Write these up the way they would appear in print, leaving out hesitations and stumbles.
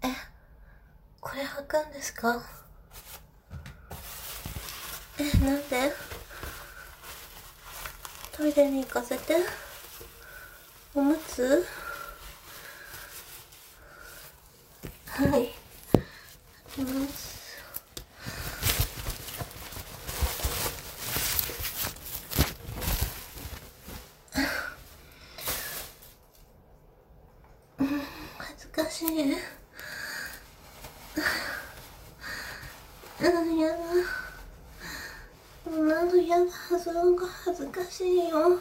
え、これ履くんですか？なんで？トイレに行かせて。おむつ？はい。履きます。恥ずかしい。やだ。そんなのやだ。その子恥ずかしいよ。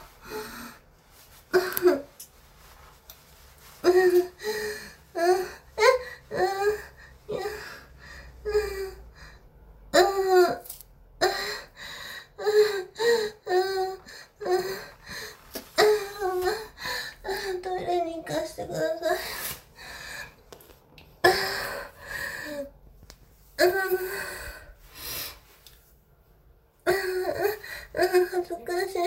トイレに行かせてください。恥ずかしい。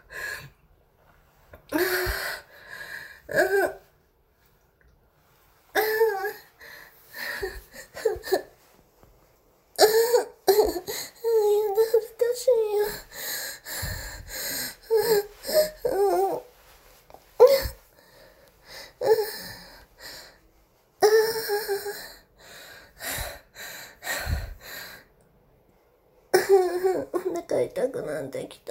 恥ずかしいよ。お腹痛くなってきた。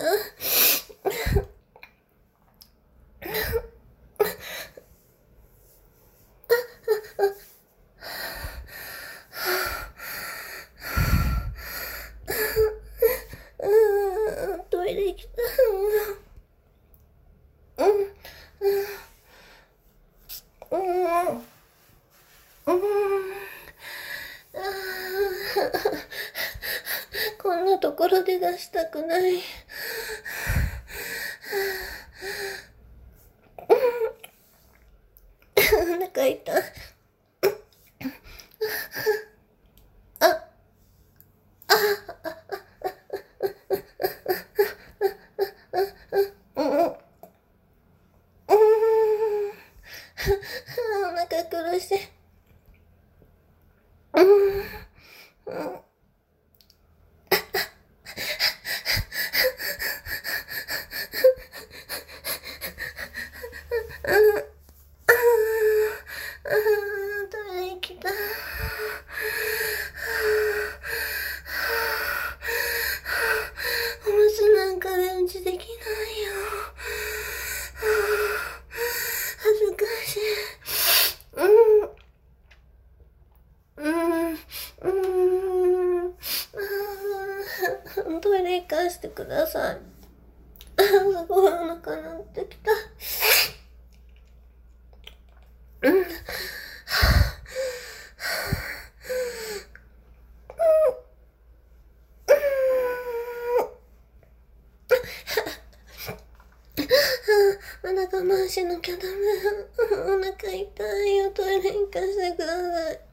トイレ行きたい。こんなところで出したくない。お腹痛い。お腹苦しい。トイレ行きたい。おむつなんかでうんちできないよ。恥ずかしい。トイレ行かしてください。すごいお腹鳴ってきた。お腹回しなきゃダメ。お腹痛いよ。トイレ行かしてください。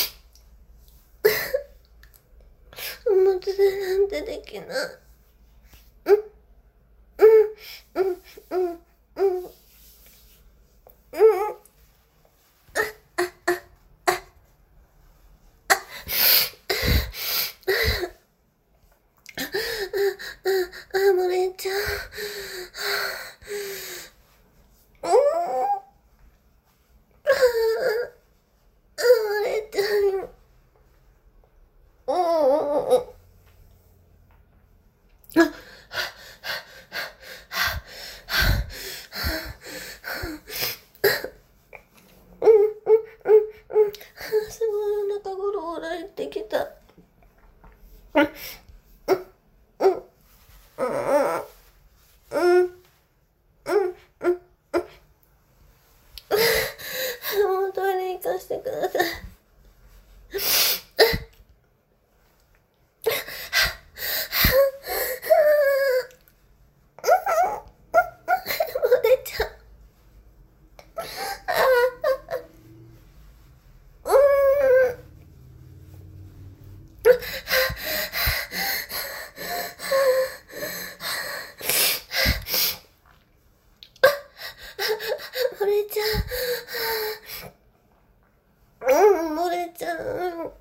おむつでなんてできない。漏れちゃう。漏れちゃうよ。すごいお腹ゴロゴロ減ってきた。もうトイレ行かしてください。漏れちゃう。漏れちゃう。漏れちゃう。